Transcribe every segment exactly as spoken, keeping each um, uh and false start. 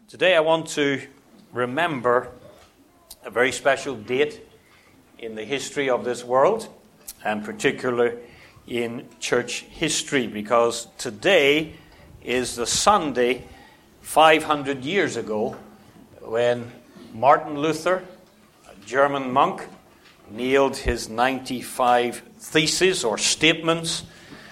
Today I want to remember a very special date in the history of this world, and particularly in church history, because today is the Sunday five hundred years ago when Martin Luther, a German monk, nailed his ninety-five theses or statements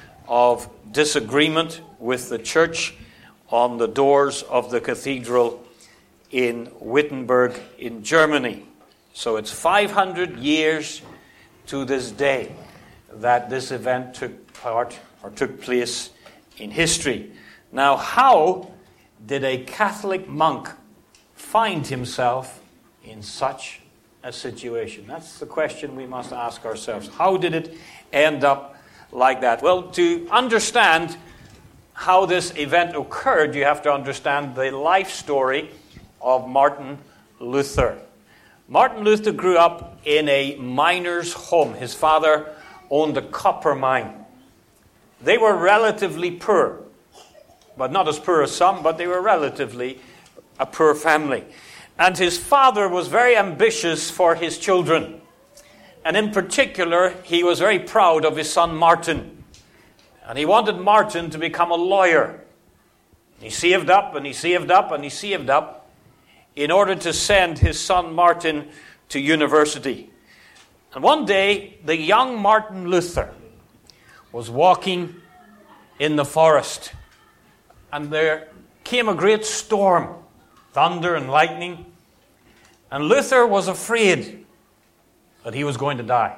of disagreement with the church on the doors of the cathedral in Wittenberg in Germany. So it's five hundred years to this day that this event took part or took place in history. Now, how did a Catholic monk find himself in such a situation? That's the question we must ask ourselves. How did it end up like that? Well, to understand how this event occurred, you have to understand the life story of Martin Luther. Martin Luther grew up in a miner's home. His father owned a copper mine. They were relatively poor, but not as poor as some, but they were relatively a poor family. And his father was very ambitious for his children. And in particular, he was very proud of his son Martin. And he wanted Martin to become a lawyer. He saved up and he saved up and he saved up in order to send his son Martin to university. And one day, the young Martin Luther was walking in the forest. And there came a great storm, thunder and lightning. And Luther was afraid that he was going to die.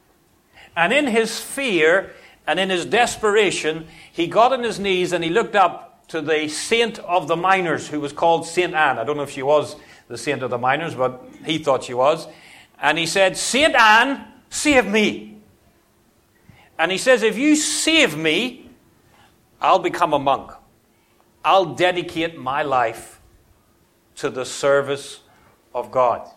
And in his fear and in his desperation, he got on his knees and he looked up to the saint of the miners, who was called Saint Anne. I don't know if she was the saint of the miners, but he thought she was. And he said, "Saint Anne, save me." And he says, "If you save me, I'll become a monk. I'll dedicate my life to the service of God."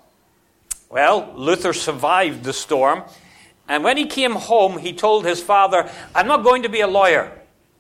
Well, Luther survived the storm. And when he came home, he told his father, "I'm not going to be a lawyer.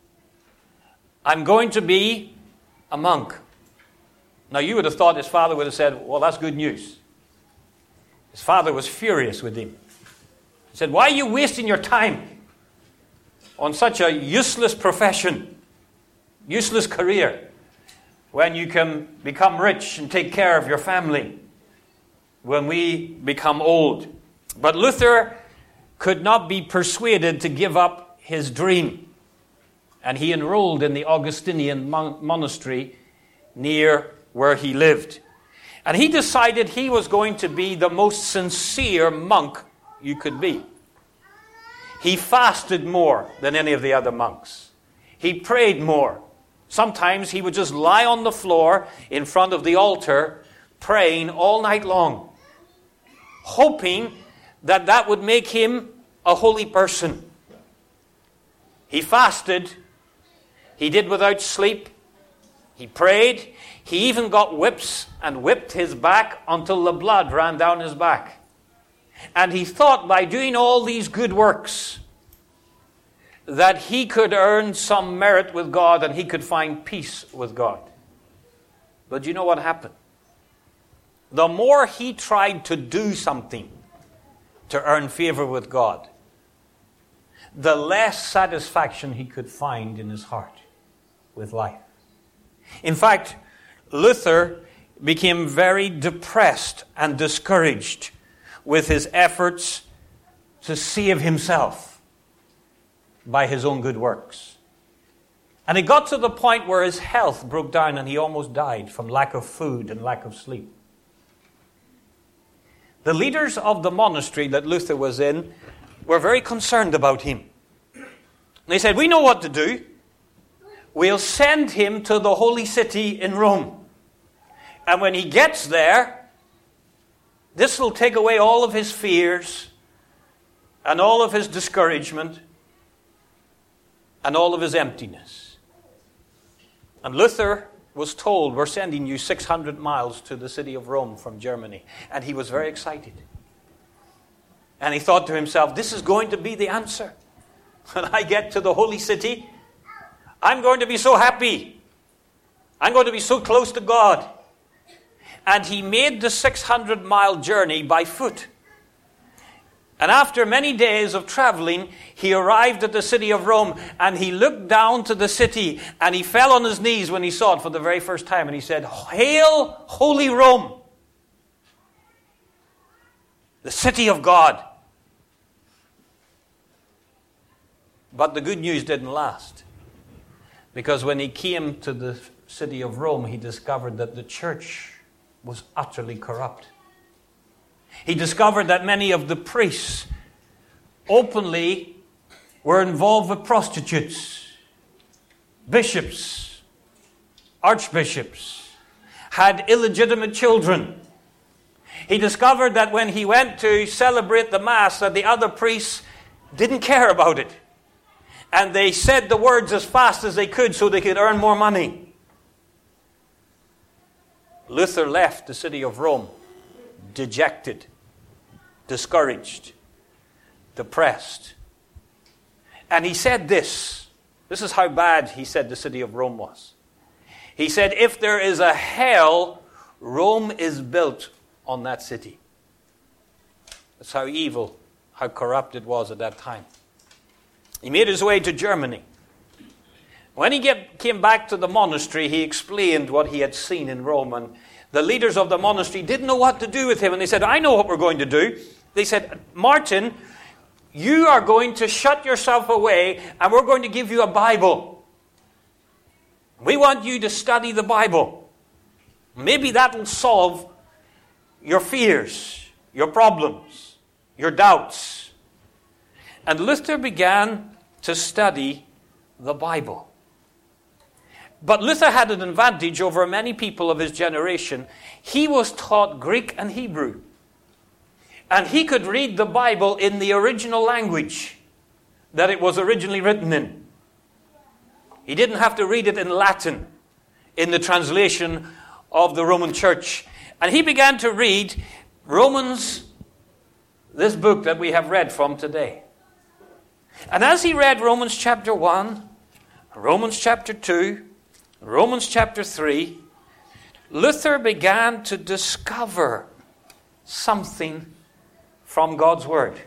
I'm going to be a monk." Now, you would have thought his father would have said, "Well, that's good news." His father was furious with him. He said, "Why are you wasting your time on such a useless profession, useless career, when you can become rich and take care of your family when we become old?" But Luther could not be persuaded to give up his dream. And he enrolled in the Augustinian mon- monastery near where he lived. And he decided he was going to be the most sincere monk you could be. He fasted more than any of the other monks. He prayed more. Sometimes he would just lie on the floor in front of the altar praying all night long, hoping that that would make him a holy person. He fasted. He did without sleep. He prayed. He even got whips and whipped his back until the blood ran down his back. And he thought by doing all these good works that he could earn some merit with God and he could find peace with God. But you know what happened? The more he tried to do something to earn favor with God, the less satisfaction he could find in his heart with life. In fact, Luther became very depressed and discouraged with his efforts to save himself by his own good works. And it got to the point where his health broke down and he almost died from lack of food and lack of sleep. The leaders of the monastery that Luther was in were very concerned about him. They said, "We know what to do. We'll send him to the holy city in Rome. And when he gets there, this will take away all of his fears and all of his discouragement and all of his emptiness." And Luther was told, "We're sending you six hundred miles to the city of Rome from Germany." And he was very excited. And he thought to himself, this is going to be the answer. When I get to the holy city, I'm going to be so happy. I'm going to be so close to God. and he made the six hundred mile journey by foot. And after many days of traveling, he arrived at the city of Rome, and he looked down to the city, and he fell on his knees when he saw it for the very first time, and he said, "Hail, Holy Rome, the city of God." But the good news didn't last, because when he came to the city of Rome, he discovered that the church was utterly corrupt. He discovered that many of the priests openly were involved with prostitutes. Bishops, archbishops, had illegitimate children. He discovered that when he went to celebrate the Mass, that the other priests didn't care about it. And they said the words as fast as they could so they could earn more money. Luther left the city of Rome dejected, discouraged, depressed. And he said this. This is how bad he said the city of Rome was. He said, "If there is a hell, Rome is built on that city." That's how evil, how corrupt it was at that time. He made his way to Germany. When he get, came back to the monastery, he explained what he had seen in Rome, and the leaders of the monastery didn't know what to do with him, and they said, "I know what we're going to do." They said, "Martin, you are going to shut yourself away, and we're going to give you a Bible. We want you to study the Bible. Maybe that will solve your fears, your problems, your doubts." And Luther began to study the Bible. But Luther had an advantage over many people of his generation. He was taught Greek and Hebrew. And he could read the Bible in the original language that it was originally written in. He didn't have to read it in Latin, in the translation of the Roman Church. And he began to read Romans, this book that we have read from today. And as he read Romans chapter one, Romans chapter two, Romans chapter three, Luther began to discover something from God's Word.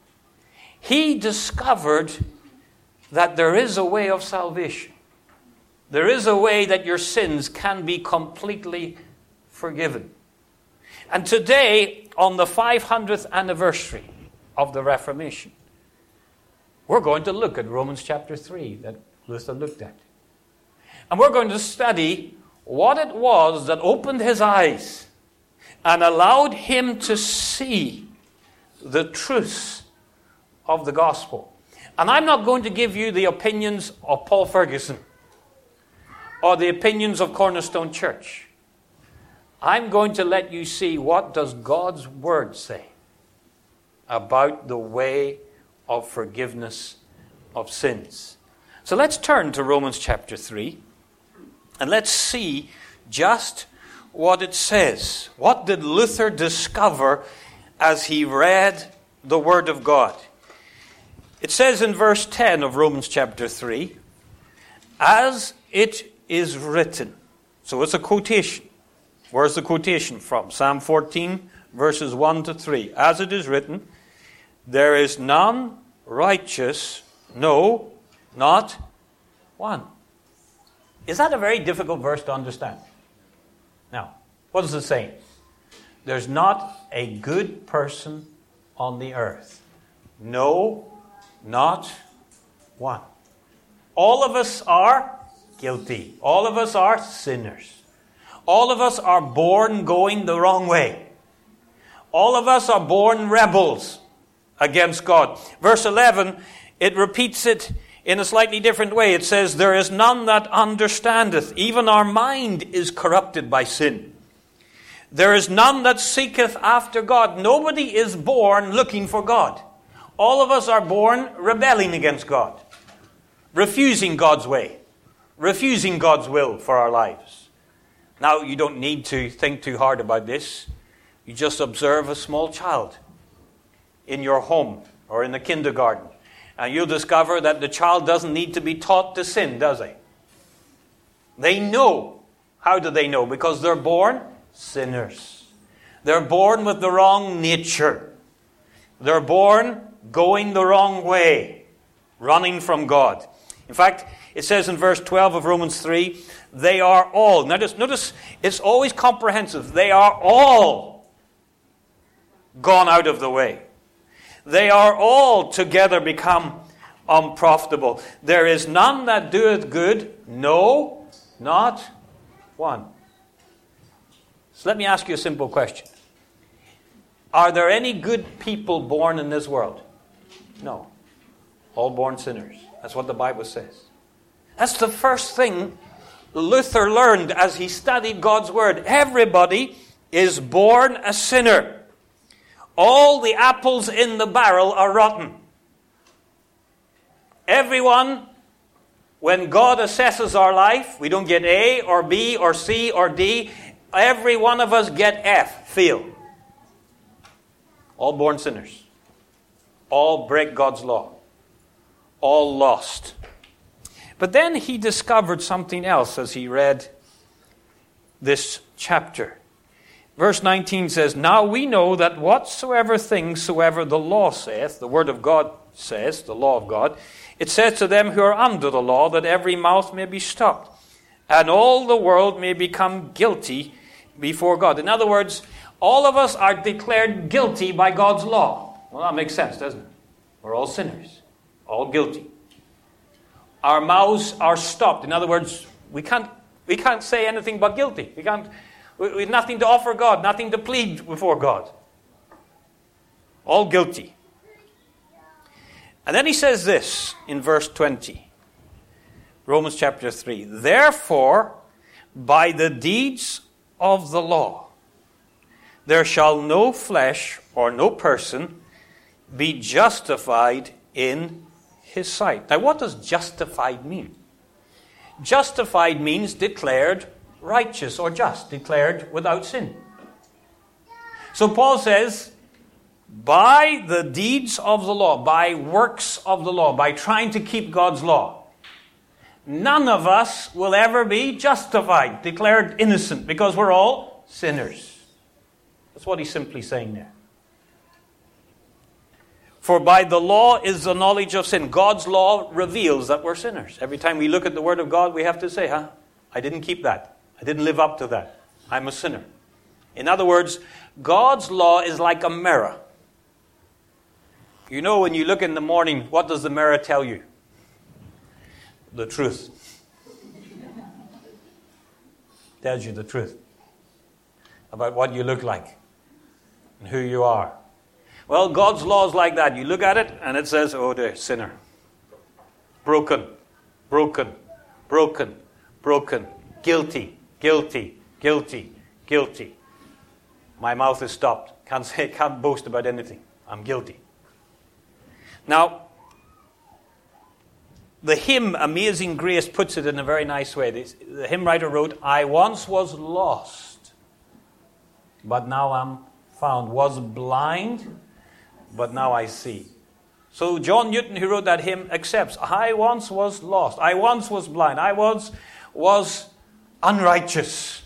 He discovered that there is a way of salvation. There is a way that your sins can be completely forgiven. And today, on the five hundredth anniversary of the Reformation, we're going to look at Romans chapter three that Luther looked at. And we're going to study what it was that opened his eyes and allowed him to see the truths of the gospel. And I'm not going to give you the opinions of Paul Ferguson or the opinions of Cornerstone Church. I'm going to let you see what does God's Word say about the way of forgiveness of sins. So let's turn to Romans chapter three. And let's see just what it says. What did Luther discover as he read the Word of God? It says in verse ten of Romans chapter three, "As it is written." So it's a quotation. Where's the quotation from? Psalm fourteen, verses one to three. "As it is written, there is none righteous, no, not one." Is that a very difficult verse to understand? Now, what is it saying? There's not a good person on the earth. No, not one. All of us are guilty. All of us are sinners. All of us are born going the wrong way. All of us are born rebels against God. Verse eleven, it repeats it in a slightly different way. It says, "There is none that understandeth. Even our mind is corrupted by sin. There is none that seeketh after God." Nobody is born looking for God. All of us are born rebelling against God, refusing God's way, refusing God's will for our lives. Now, you don't need to think too hard about this. You just observe a small child in your home or in the kindergarten, and you'll discover that the child doesn't need to be taught to sin, does he? They know. How do they know? Because they're born sinners. They're born with the wrong nature. They're born going the wrong way, running from God. In fact, it says in verse twelve of Romans three, they are all. Notice, notice it's always comprehensive. They are all gone out of the way. They are all together become unprofitable. There is none that doeth good, no, not one. So let me ask you a simple question. Are there any good people born in this world? No. All born sinners. That's what the Bible says. That's the first thing Luther learned as he studied God's Word. Everybody is born a sinner. All the apples in the barrel are rotten. Everyone, when God assesses our life, we don't get A or B or C or D. Every one of us get F, fail. All born sinners. All break God's law. All lost. But then he discovered something else as he read this chapter. Verse nineteen says, now we know that whatsoever things soever the law saith, the word of God says, the law of God, it says to them who are under the law that every mouth may be stopped, and all the world may become guilty before God. In other words, all of us are declared guilty by God's law. Well, that makes sense, doesn't it? We're all sinners, all guilty. Our mouths are stopped. In other words, we can't we can't say anything but guilty. We can't. We, we have nothing to offer God, nothing to plead before God. All guilty. And then he says this in verse twenty, Romans chapter three. Therefore, by the deeds of the law, there shall no flesh or no person be justified in his sight. Now, what does justified mean? Justified means declared righteous or just, declared without sin. So Paul says, by the deeds of the law, by works of the law, by trying to keep God's law, none of us will ever be justified, declared innocent, because we're all sinners. That's what he's simply saying there. For by the law is the knowledge of sin. God's law reveals that we're sinners. Every time we look at the Word of God, we have to say, huh, I didn't keep that. I didn't live up to that. I'm a sinner. In other words, God's law is like a mirror. You know, when you look in the morning, what does the mirror tell you? The truth. Tells you the truth about what you look like and who you are. Well, God's law is like that. You look at it and it says, oh, dear, sinner. Broken, broken, broken, broken. Guilty, guilty, guilty, guilty. My mouth is stopped. Can't say, can't boast about anything. I'm guilty. Now, the hymn Amazing Grace puts it in a very nice way. The hymn writer wrote, I once was lost, but now I'm found. Was blind, but now I see. So John Newton, who wrote that hymn, accepts. I once was lost. I once was blind. I once was unrighteous.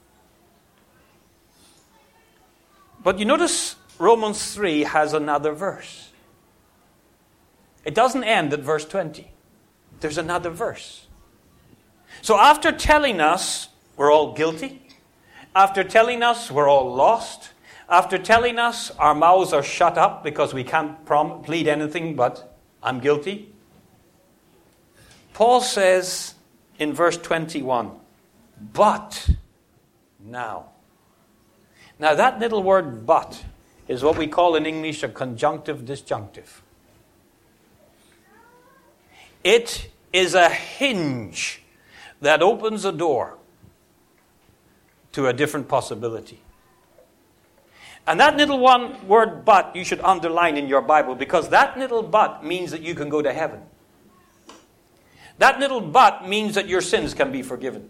But you notice Romans three has another verse. It doesn't end at verse twenty. There's another verse. So after telling us we're all guilty, after telling us we're all lost, after telling us our mouths are shut up because we can't prom- plead anything but I'm guilty, Paul says in verse twenty-one, but now. Now that little word but is what we call in English a conjunctive disjunctive. It is a hinge that opens a door to a different possibility. And that little one word but you should underline in your Bible, because that little but means that you can go to heaven. That little but means that your sins can be forgiven.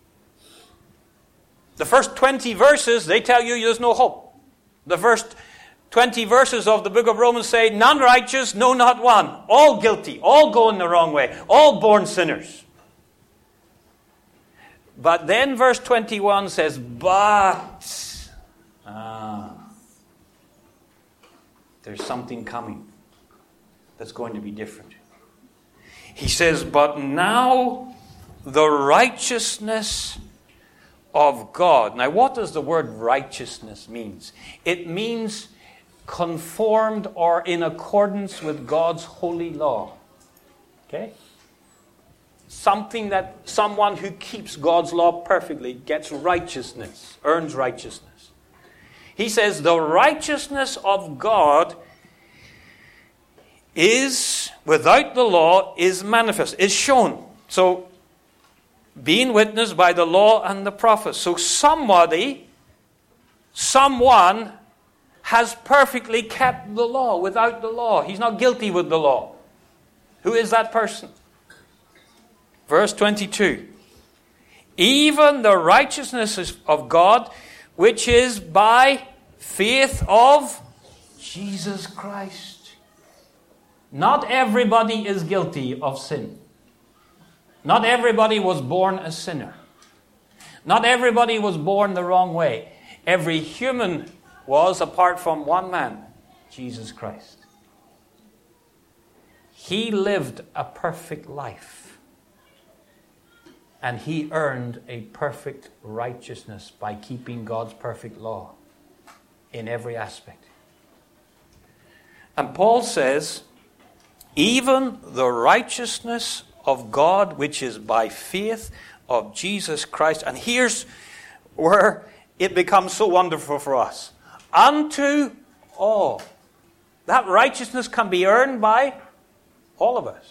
The first twenty verses, they tell you there's no hope. The first twenty verses of the book of Romans say, none righteous, no, not one. All guilty, all going the wrong way, all born sinners. But then verse twenty-one says, but, ah, there's something coming that's going to be different. He says, but now the righteousness of God. Now, what does the word righteousness mean? It means conformed or in accordance with God's holy law. Okay? Something that someone who keeps God's law perfectly gets righteousness, earns righteousness. He says the righteousness of God is, without the law, is manifest, is shown. So, being witnessed by the law and the prophets. So somebody, someone has perfectly kept the law without the law. He's not guilty with the law. Who is that person? Verse twenty-two. Even the righteousness of God, which is by faith of Jesus Christ. Not everybody is guilty of sin. Not everybody was born a sinner. Not everybody was born the wrong way. Every human was, apart from one man, Jesus Christ. He lived a perfect life. And he earned a perfect righteousness by keeping God's perfect law in every aspect. And Paul says, even the righteousness of God, which is by faith of Jesus Christ. And here's where it becomes so wonderful for us. Unto all. That righteousness can be earned by all of us.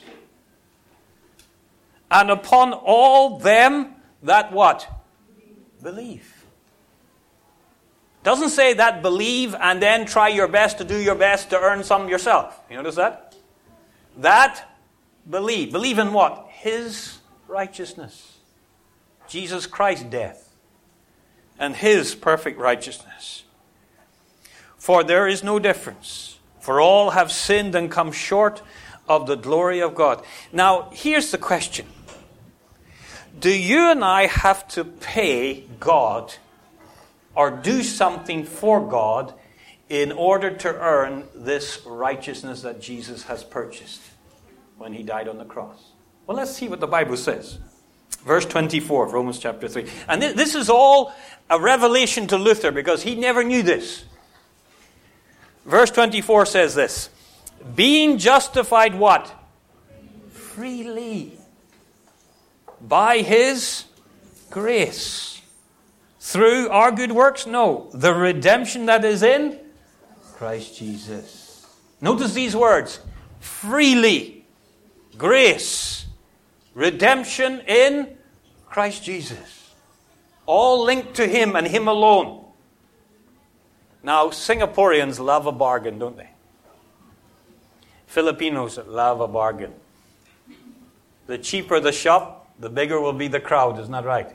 And upon all them that what? Believe. Doesn't say that believe and then try your best to do your best to earn some yourself. You notice that? That believe. Believe in what? His righteousness. Jesus Christ's death. And His perfect righteousness. For there is no difference. For all have sinned and come short of the glory of God. Now, here's the question. Do you and I have to pay God or do something for God in order to earn this righteousness that Jesus has purchased when He died on the cross? Well, let's see what the Bible says. Verse twenty-four of Romans chapter three. And th- this is all a revelation to Luther because he never knew this. Verse twenty-four says this. Being justified what? Freely. By His grace. Through our good works? No. The redemption that is in Christ Jesus. Notice these words. Freely. Grace. Redemption in Christ Jesus. All linked to Him and Him alone. Now, Singaporeans love a bargain, don't they? Filipinos love a bargain. The cheaper the shop, the bigger will be the crowd, isn't that right?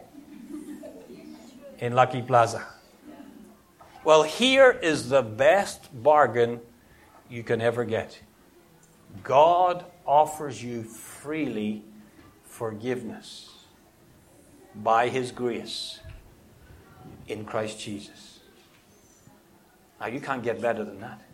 In Lucky Plaza. Well, here is the best bargain you can ever get. God offers you freely forgiveness by His grace in Christ Jesus. Now, you can't get better than that.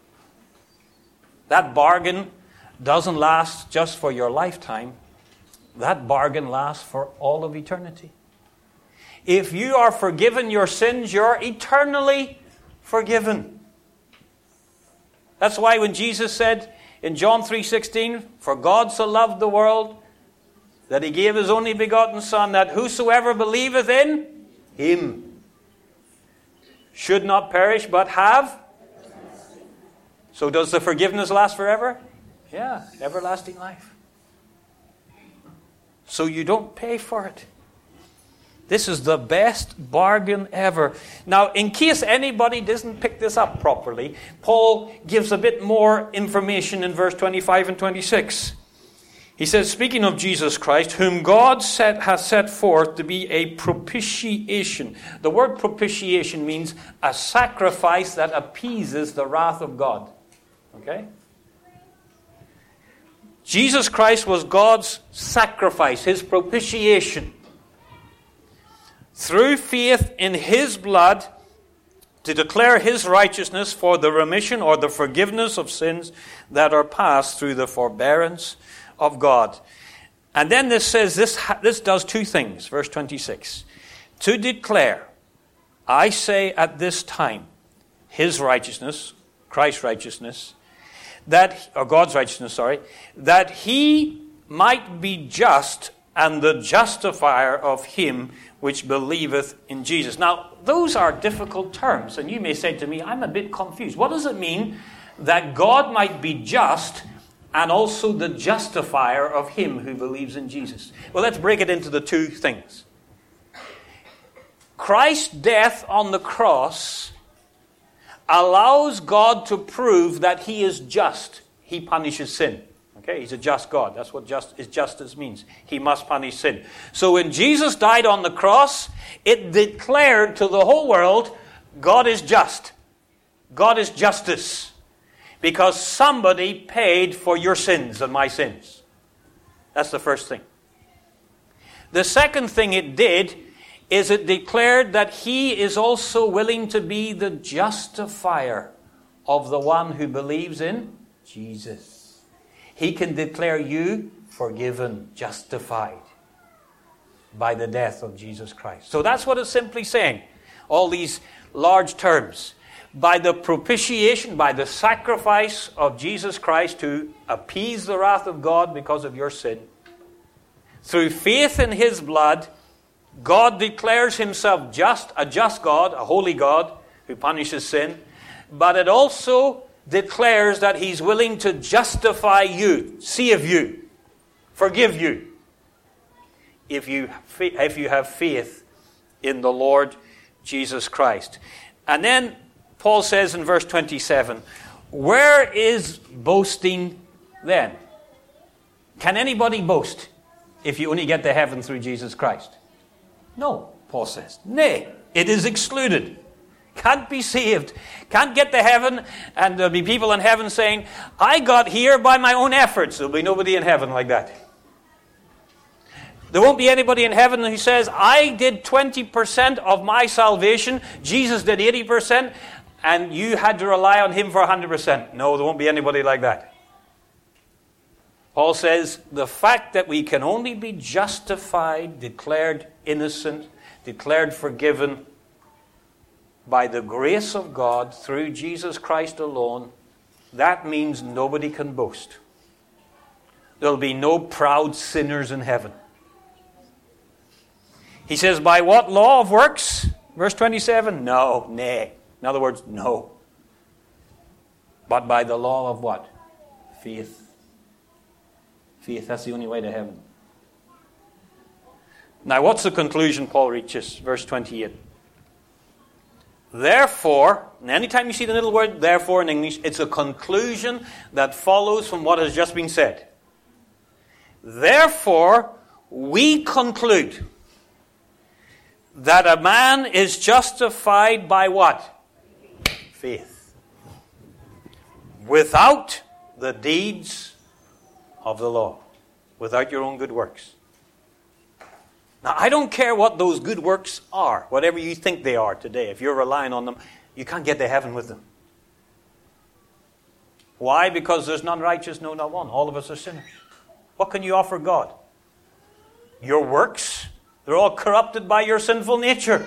That bargain doesn't last just for your lifetime. That bargain lasts for all of eternity. If you are forgiven your sins, you're eternally forgiven. That's why when Jesus said in John three sixteen, for God so loved the world that He gave His only begotten Son, that whosoever believeth in Him should not perish but have. So does the forgiveness last forever? Yeah, everlasting life. So you don't pay for it. This is the best bargain ever. Now, in case anybody doesn't pick this up properly, Paul gives a bit more information in verse twenty-five and twenty-six. He says, speaking of Jesus Christ, whom God set, has set forth to be a propitiation. The word propitiation means a sacrifice that appeases the wrath of God. Okay? Jesus Christ was God's sacrifice, His propitiation. through faith in his blood, to declare his righteousness for the remission or the forgiveness of sins that are past through the forbearance of God. And then this says, this, this does two things. Verse twenty-six. To declare, I say at this time, his righteousness, Christ's righteousness, that, or God's righteousness, sorry, that he might be just and the justifier of him which believeth in Jesus. Now, those are difficult terms, and you may say to me, I'm a bit confused. What does it mean that God might be just and also the justifier of him who believes in Jesus? Well, let's break it into the two things. Christ's death on the cross allows God to prove that he is just. He punishes sin. Okay, he's a just God. That's what just, his justice means. He must punish sin. So when Jesus died on the cross, it declared to the whole world, God is just. God is justice. Because somebody paid for your sins and my sins. That's the first thing. The second thing it did is it declared that he is also willing to be the justifier of the one who believes in Jesus. He can declare you forgiven, justified by the death of Jesus Christ. So that's what it's simply saying. All these large terms. By the propitiation, by the sacrifice of Jesus Christ to appease the wrath of God because of your sin. Through faith in his blood, God declares himself just, a just God, a holy God who punishes sin. But it also declares that he's willing to justify you, save you, forgive you, if you if you have faith in the Lord Jesus Christ. And then Paul says in verse twenty-seven, where is boasting then? Can anybody boast if you only get to heaven through Jesus Christ? No, Paul says. Nay, it is excluded. Can't be saved. Can't get to heaven, and there'll be people in heaven saying, I got here by my own efforts. There'll be nobody in heaven like that. There won't be anybody in heaven who says, I did twenty percent of my salvation, Jesus did eighty percent, and you had to rely on him for one hundred percent. No, there won't be anybody like that. Paul says, the fact that we can only be justified, declared innocent, declared forgiven, by the grace of God through Jesus Christ alone, that means nobody can boast. There'll be no proud sinners in heaven. He says, by what law of works? Verse twenty-seven, no, nay. In other words, no. But by the law of what? Faith. Faith, that's the only way to heaven. Now, what's the conclusion Paul reaches? Verse twenty-eight. Therefore, and anytime you see the little word therefore in English, it's a conclusion that follows from what has just been said. Therefore, we conclude that a man is justified by what? Faith. Without the deeds of the law. Without your own good works. Now, I don't care what those good works are, whatever you think they are today. If you're relying on them, you can't get to heaven with them. Why? Because there's none righteous, no, not one. All of us are sinners. What can you offer God? Your works? They're all corrupted by your sinful nature.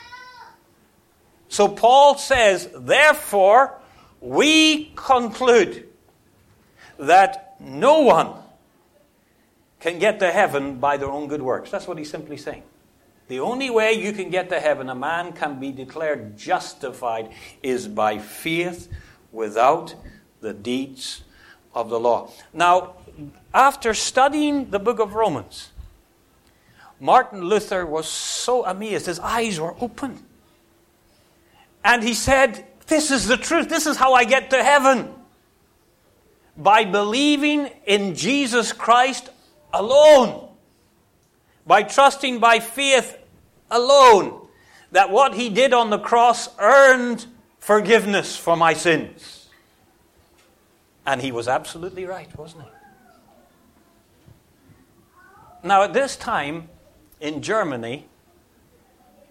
So Paul says, therefore, we conclude that no one can get to heaven by their own good works. That's what he's simply saying. The only way you can get to heaven, a man can be declared justified, is by faith without the deeds of the law. Now, after studying the book of Romans, Martin Luther was so amazed. His eyes were open. And he said, this is the truth. This is how I get to heaven. By believing in Jesus Christ alone. By trusting by faith alone that what he did on the cross earned forgiveness for my sins. And he was absolutely right, wasn't he? Now at this time in Germany,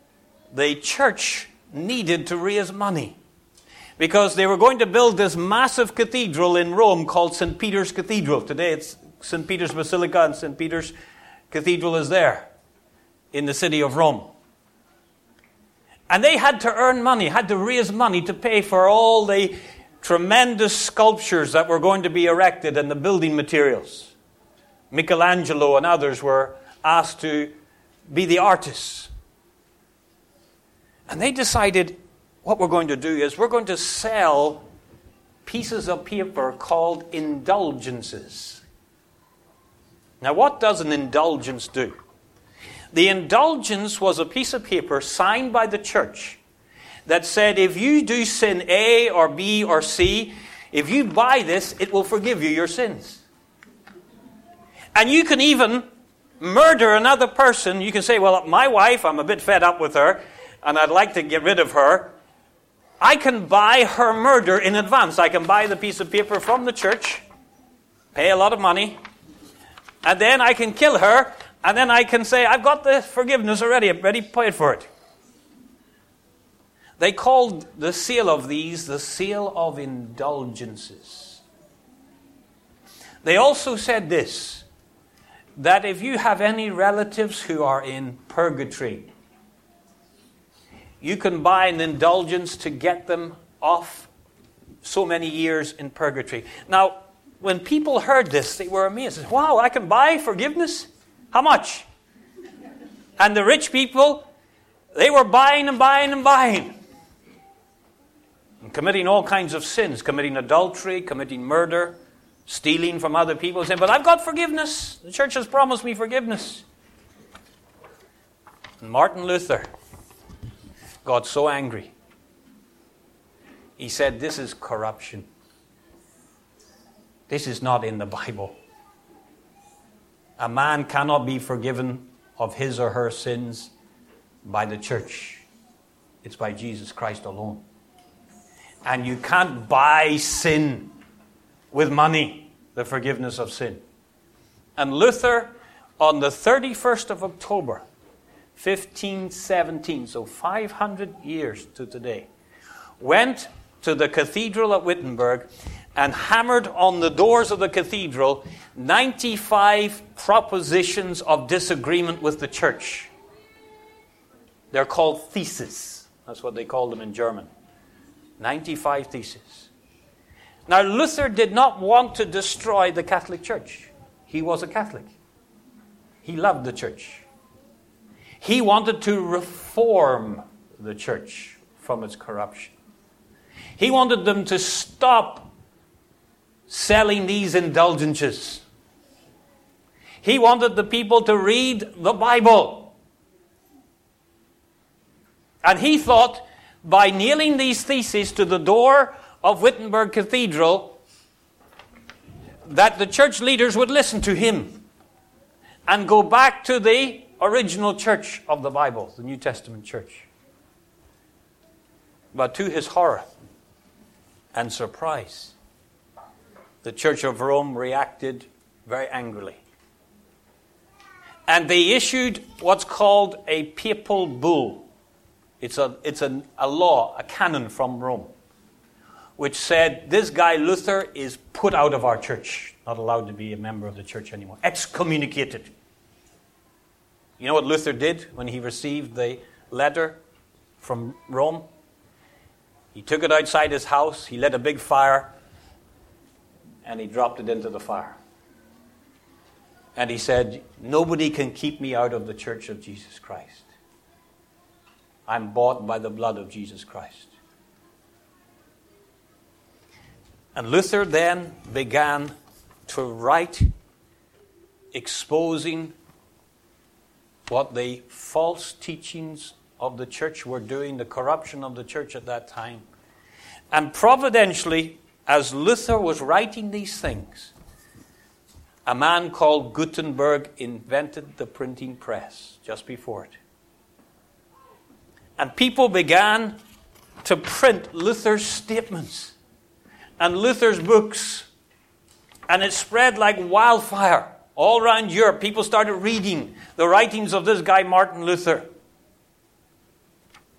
the church needed to raise money because they were going to build this massive cathedral in Rome called Saint Peter's Cathedral. Today it's Saint Peter's Basilica, and Saint Peter's Cathedral is there in the city of Rome. And they had to earn money, had to raise money to pay for all the tremendous sculptures that were going to be erected and the building materials. Michelangelo and others were asked to be the artists. And they decided what we're going to do is we're going to sell pieces of paper called indulgences. Now, what does an indulgence do? The indulgence was a piece of paper signed by the church that said, if you do sin A or B or C, if you buy this, it will forgive you your sins. And you can even murder another person. You can say, well, my wife, I'm a bit fed up with her, and I'd like to get rid of her. I can buy her murder in advance. I can buy the piece of paper from the church, pay a lot of money, and then I can kill her, and then I can say, I've got the forgiveness already, I'm ready to pay for it. They called the sale of these the sale of indulgences. They also said this, that if you have any relatives who are in purgatory, you can buy an indulgence to get them off so many years in purgatory. Now, when people heard this, they were amazed. Wow, I can buy forgiveness? How much? And the rich people, they were buying and buying and buying. And committing all kinds of sins, committing adultery, committing murder, stealing from other people, saying, but I've got forgiveness. The church has promised me forgiveness. And Martin Luther got so angry. He said, this is corruption. This is not in the Bible. A man cannot be forgiven of his or her sins by the church. It's by Jesus Christ alone. And you can't buy sin with money, the forgiveness of sin. And Luther, on the thirty-first of October, fifteen seventeen, so five hundred years to today, went to the cathedral at Wittenberg and hammered on the doors of the cathedral ninety-five propositions of disagreement with the church. They're called theses. That's what they call them in German. ninety-five theses. Now, Luther did not want to destroy the Catholic Church. He was a Catholic. He loved the church. He wanted to reform the church from its corruption. He wanted them to stop selling these indulgences. He wanted the people to read the Bible. And he thought, by nailing these theses to the door of Wittenberg Cathedral, that the church leaders would listen to him and go back to the original church of the Bible, the New Testament church. But to his horror and surprise, the Church of Rome reacted very angrily. And they issued what's called a papal bull. It's a, it's a, a law, a canon from Rome, which said this guy Luther is put out of our church, not allowed to be a member of the church anymore, excommunicated. You know what Luther did when he received the letter from Rome? He took it outside his house, he lit a big fire, and he dropped it into the fire. And he said, nobody can keep me out of the church of Jesus Christ. I'm bought by the blood of Jesus Christ. And Luther then began to write, exposing what the false teachings of the church were doing, the corruption of the church at that time. And providentially, as Luther was writing these things, a man called Gutenberg invented the printing press just before it. And people began to print Luther's statements and Luther's books. And it spread like wildfire all around Europe. People started reading the writings of this guy, Martin Luther.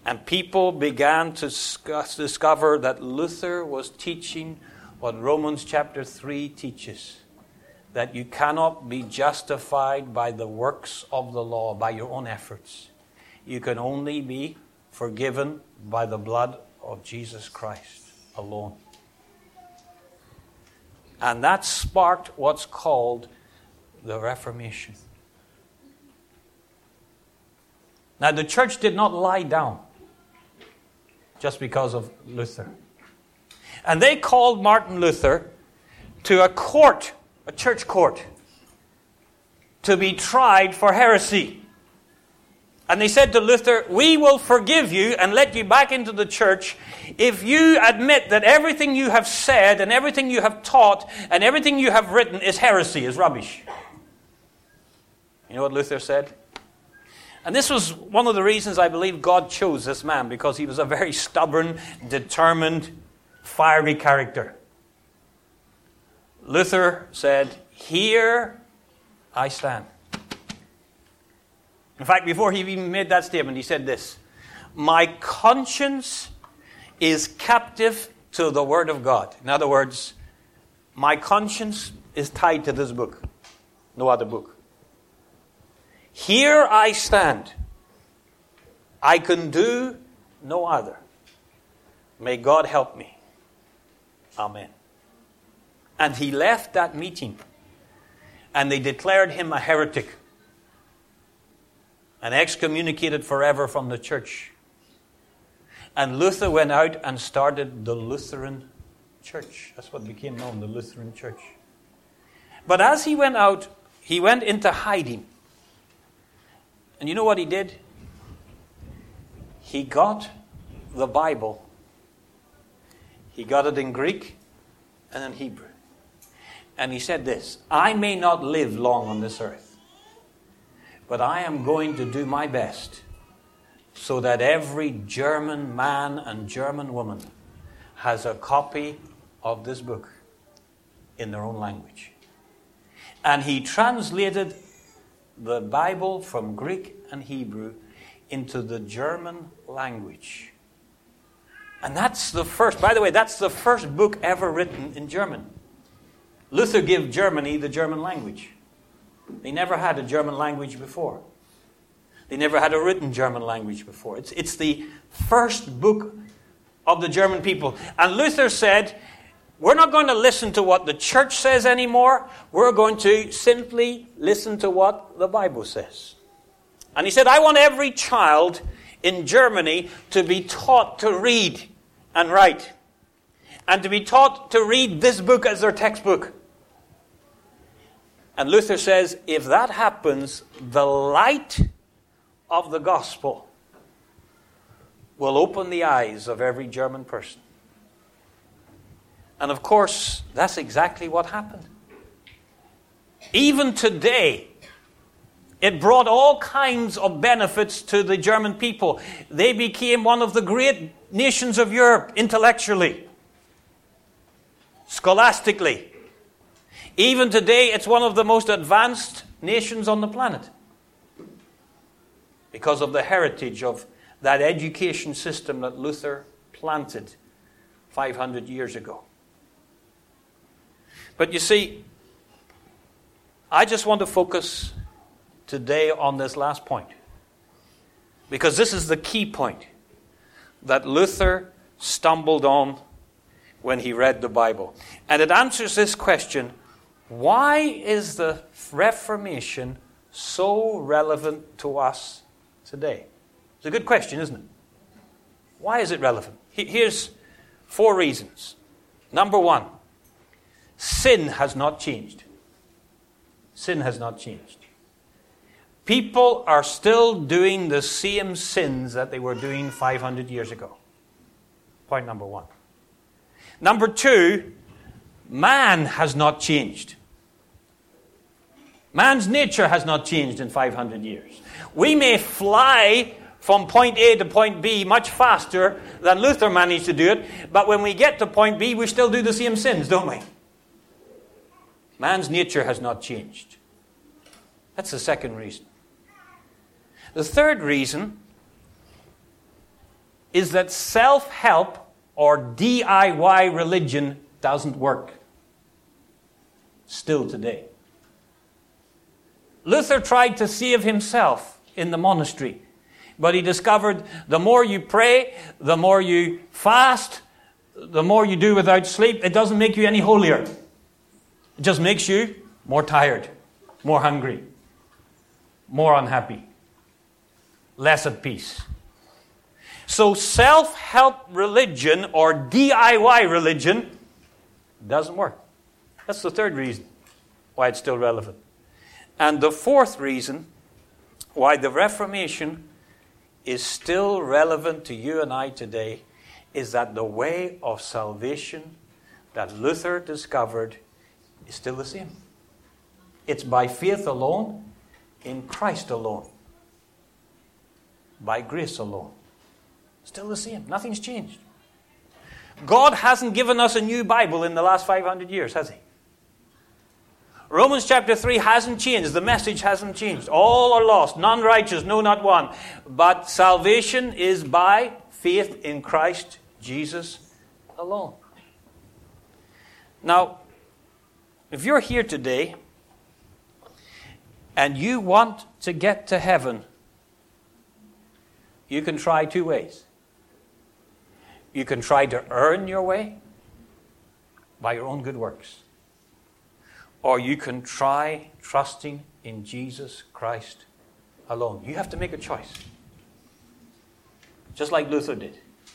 And people began to discover that Luther was teaching what Romans chapter three teaches, that you cannot be justified by the works of the law, by your own efforts. You can only be forgiven by the blood of Jesus Christ alone. And that sparked what's called the Reformation. Now, the church did not lie down just because of Luther. And they called Martin Luther to a court, a church court, to be tried for heresy. And they said to Luther, we will forgive you and let you back into the church if you admit that everything you have said and everything you have taught and everything you have written is heresy, is rubbish. You know what Luther said? And this was one of the reasons I believe God chose this man, because he was a very stubborn, determined, fiery character. Luther said, here I stand. In fact, before he even made that statement, he said this: my conscience is captive to the Word of God. In other words, my conscience is tied to this book, no other book. Here I stand. I can do no other. May God help me. Amen. And he left that meeting, and they declared him a heretic and excommunicated forever from the church. And Luther went out and started the Lutheran Church. That's what became known, the Lutheran Church. But as he went out, he went into hiding. And you know what he did? He got the Bible. He got it in Greek and in Hebrew. And he said this: I may not live long on this earth, but I am going to do my best so that every German man and German woman has a copy of this book in their own language. And he translated the Bible from Greek and Hebrew into the German language. And that's the first, by the way, that's the first book ever written in German. Luther gave Germany the German language. They never had a German language before. They never had a written German language before. It's, it's the first book of the German people. And Luther said, we're not going to listen to what the church says anymore. We're going to simply listen to what the Bible says. And he said, I want every child in Germany to be taught to read and write. And to be taught to read this book as their textbook. And Luther says, if that happens, the light of the gospel will open the eyes of every German person. And of course, that's exactly what happened. Even today, it brought all kinds of benefits to the German people. They became one of the great nations of Europe intellectually, scholastically. Even today, it's one of the most advanced nations on the planet because of the heritage of that education system that Luther planted five hundred years ago. But you see, I just want to focus today on this last point, because this is the key point that Luther stumbled on when he read the Bible. And it answers this question: why is the Reformation so relevant to us today? It's a good question, isn't it? Why is it relevant? Here's four reasons. Number one, sin has not changed. Sin has not changed. People are still doing the same sins that they were doing five hundred years ago. Point number one. Number two, man has not changed. Man's nature has not changed in five hundred years. We may fly from point A to point B much faster than Luther managed to do it, but when we get to point B, we still do the same sins, don't we? Man's nature has not changed. That's the second reason. The third reason is that self-help or D I Y religion doesn't work. Still today. Luther tried to save himself in the monastery, but he discovered the more you pray, the more you fast, the more you do without sleep, it doesn't make you any holier. It just makes you more tired, more hungry, more unhappy, less at peace. So self-help religion or D I Y religion doesn't work. That's the third reason why it's still relevant. And the fourth reason why the Reformation is still relevant to you and I today is that the way of salvation that Luther discovered is still the same. It's by faith alone, in Christ alone, by grace alone. Still the same. Nothing's changed. God hasn't given us a new Bible in the last five hundred years, has he? Romans chapter three hasn't changed. The message hasn't changed. All are lost. None righteous, no, not one. But salvation is by faith in Christ Jesus alone. Now, if you're here today and you want to get to heaven, you can try two ways. You can try to earn your way by your own good works. Or you can try trusting in Jesus Christ alone. You have to make a choice. Just like Luther did.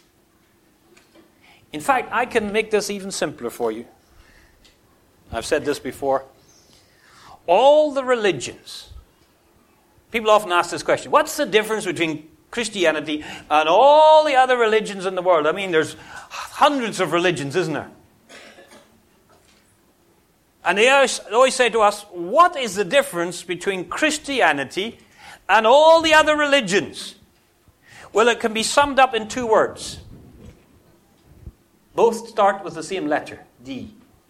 In fact, I can make this even simpler for you. I've said this before. All the religions. People often ask this question. What's the difference between Christianity and all the other religions in the world? I mean, there's hundreds of religions, isn't there? And they always, always say to us, what is the difference between Christianity and all the other religions? Well, it can be summed up in two words. Both start with the same letter, D.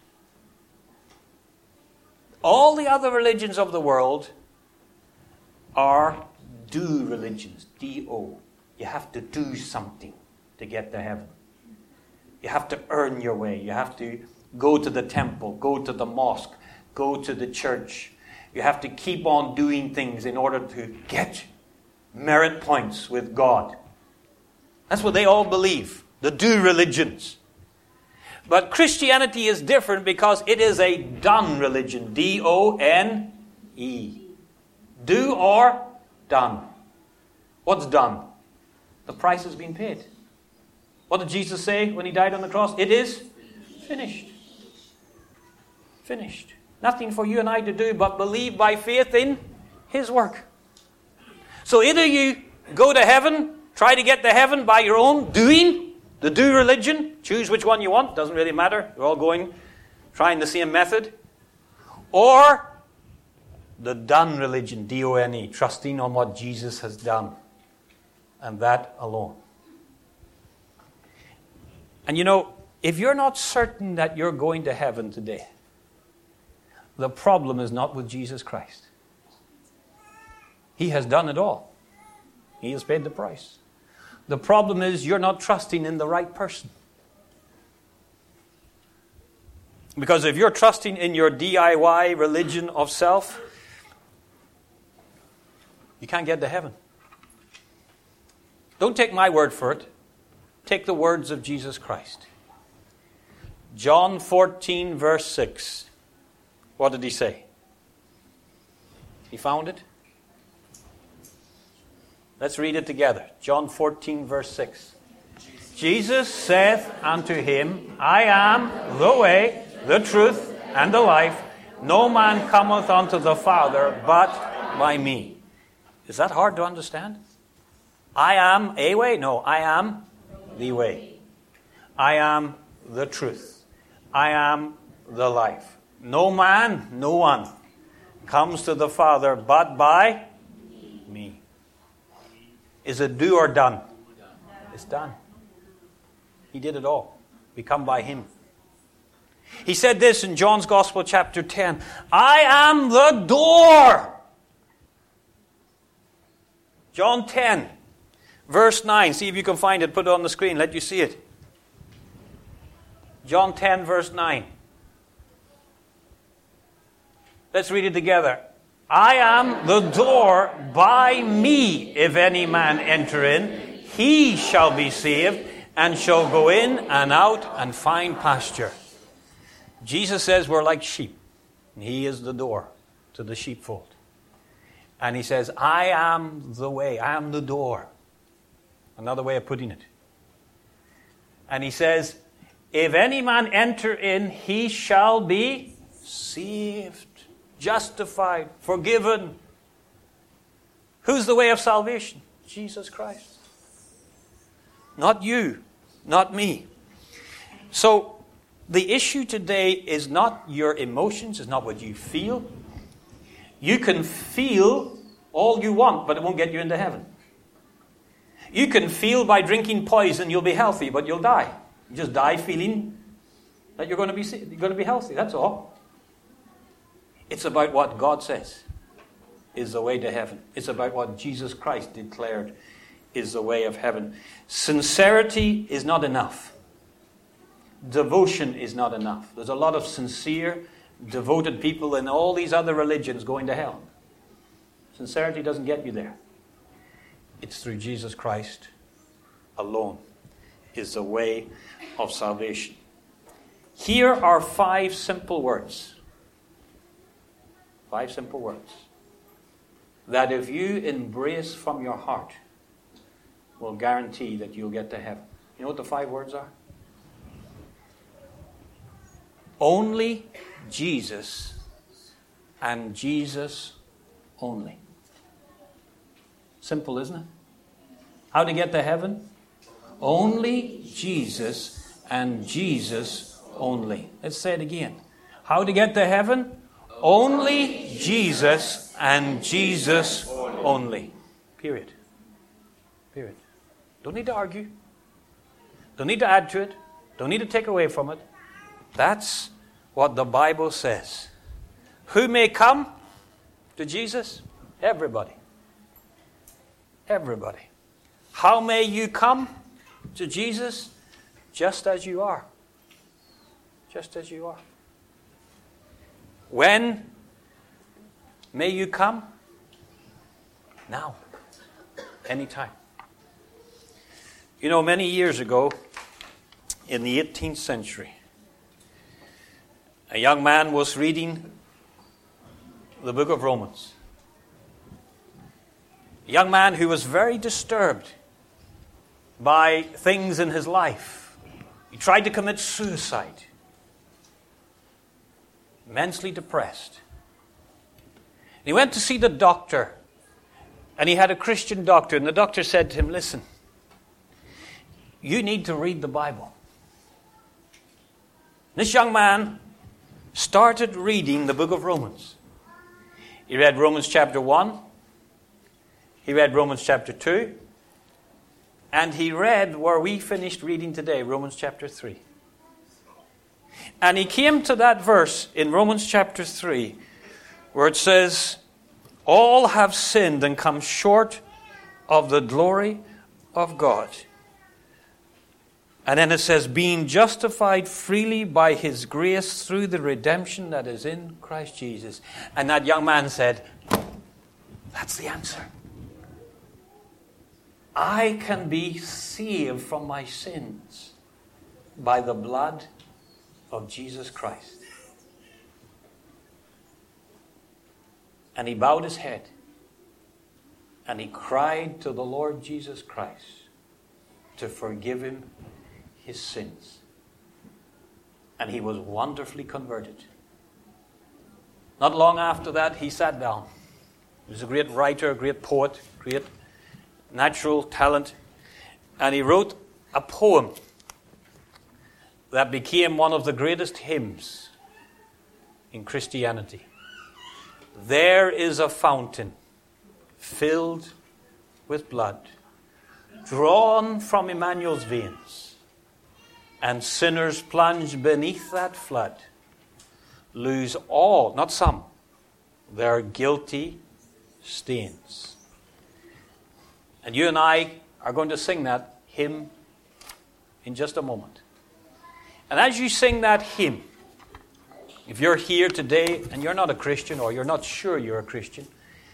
All the other religions of the world are do religions, D O. You have to do something to get to heaven. You have to earn your way. You have to go to the temple, go to the mosque, go to the church. You have to keep on doing things in order to get merit points with God. That's what they all believe, the do religions. But Christianity is different because it is a done religion, D O N E. Do or done. What's done? The price has been paid. What did Jesus say when he died on the cross? It is finished. Finished. Nothing for you and I to do but believe by faith in his work. So either you go to heaven, try to get to heaven by your own doing, the do religion, choose which one you want, doesn't really matter. We're all going, trying the same method. Or the done religion, D O N E, trusting on what Jesus has done. And that alone. And you know, if you're not certain that you're going to heaven today, the problem is not with Jesus Christ. He has done it all. He has paid the price. The problem is you're not trusting in the right person. Because if you're trusting in your D I Y religion of self, you can't get to heaven. Don't take my word for it. Take the words of Jesus Christ. John fourteen, verse six. What did he say? He found it? Let's read it together. John fourteen, verse six. Jesus saith unto him, I am the way, the truth, and the life. No man cometh unto the Father but by me. Is that hard to understand? I am a way? No, I am the way. I am the truth. I am the life. No man, no one comes to the Father but by me. Is it do or done? It's done. He did it all. We come by him. He said this in John's Gospel, chapter ten. I am the door. John ten, Verse nine. See if you can find it. Put it on the screen. Let you see it. John ten, verse nine. Let's read it together. I am the door. By me, if any man enter in, he shall be saved, and shall go in and out and find pasture. Jesus says we're like sheep. He is the door to the sheepfold. And he says, I am the way. I am the door. Another way of putting it. And he says, if any man enter in, he shall be saved, justified, forgiven. Who's the way of salvation? Jesus Christ. Not you, not me. So, the issue today is not your emotions, it's not what you feel. You can feel all you want, but it won't get you into heaven. You can feel by drinking poison you'll be healthy, but you'll die. You just die feeling that you're going to be you're going to be healthy, that's all. It's about what God says is the way to heaven. It's about what Jesus Christ declared is the way of heaven. Sincerity is not enough. Devotion is not enough. There's a lot of sincere, devoted people in all these other religions going to hell. Sincerity doesn't get you there. It's through Jesus Christ alone is the way of salvation. Here are five simple words. Five simple words that if you embrace from your heart will guarantee that you'll get to heaven. You know what the five words are? Only Jesus and Jesus only. Simple, isn't it? How to get to heaven? Only Jesus and Jesus only. Let's say it again. How to get to heaven? Only Jesus and Jesus only. Period. Period. Don't need to argue. Don't need to add to it. Don't need to take away from it. That's what the Bible says. Who may come to Jesus? Everybody. Everybody. How may you come to Jesus? Just as you are. Just as you are. When may you come? Now. Anytime. You know, many years ago, in the eighteenth century, a young man was reading the book of Romans. A young man who was very disturbed by things in his life. He tried to commit suicide. Immensely depressed. He went to see the doctor, and he had a Christian doctor, and the doctor said to him, listen, you need to read the Bible. This young man started reading the book of Romans. He read Romans chapter one. He read Romans chapter two. And he read where we finished reading today, Romans chapter three. And he came to that verse in Romans chapter three where it says, all have sinned and come short of the glory of God. And then it says, being justified freely by His grace through the redemption that is in Christ Jesus. And that young man said, that's the answer. I can be saved from my sins by the blood of Jesus Christ. And he bowed his head and he cried to the Lord Jesus Christ to forgive him his sins. And he was wonderfully converted. Not long after that, he sat down. He was a great writer, a great poet, great natural talent. And he wrote a poem that became one of the greatest hymns in Christianity. There is a fountain filled with blood, drawn from Emmanuel's veins, and sinners plunged beneath that flood lose all, not some, their guilty stains. And you and I are going to sing that hymn in just a moment. And as you sing that hymn, if you're here today and you're not a Christian, or you're not sure you're a Christian,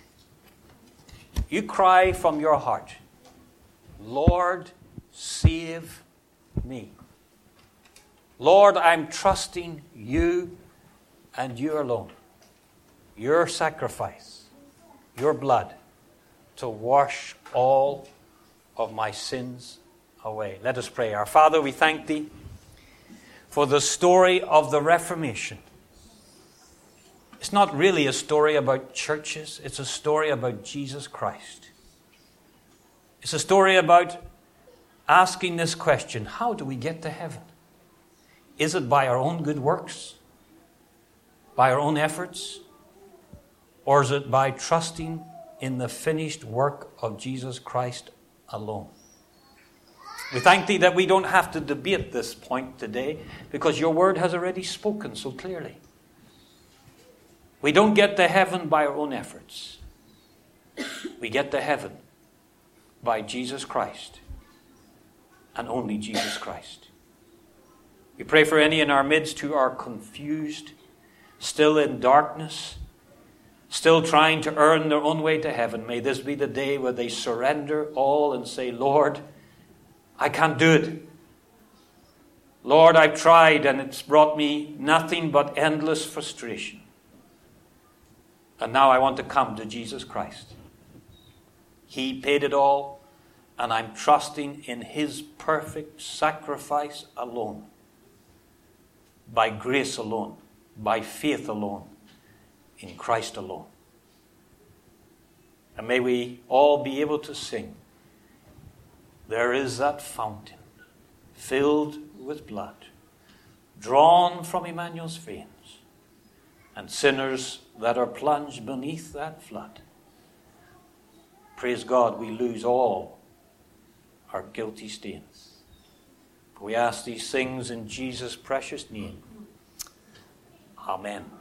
you cry from your heart, Lord, save me. Lord, I'm trusting you and you alone. Your sacrifice, your blood, to wash all of my sins away. Let us pray. Our Father, we thank Thee for the story of the Reformation. It's not really a story about churches. It's a story about Jesus Christ. It's a story about asking this question: how do we get to heaven? Is it by our own good works? By our own efforts? Or is it by trusting in the finished work of Jesus Christ alone? We thank Thee that we don't have to debate this point today, because Your Word has already spoken so clearly. We don't get to heaven by our own efforts. We get to heaven by Jesus Christ, and only Jesus Christ. We pray for any in our midst who are confused, still in darkness, still trying to earn their own way to heaven. May this be the day where they surrender all and say, Lord, I can't do it. Lord, I've tried and it's brought me nothing but endless frustration. And now I want to come to Jesus Christ. He paid it all, and I'm trusting in His perfect sacrifice alone. By grace alone, by faith alone, in Christ alone. And may we all be able to sing, there is that fountain filled with blood, drawn from Emmanuel's veins, and sinners that are plunged beneath that flood. Praise God, we lose all our guilty stains. We ask these things in Jesus' precious name. Amen.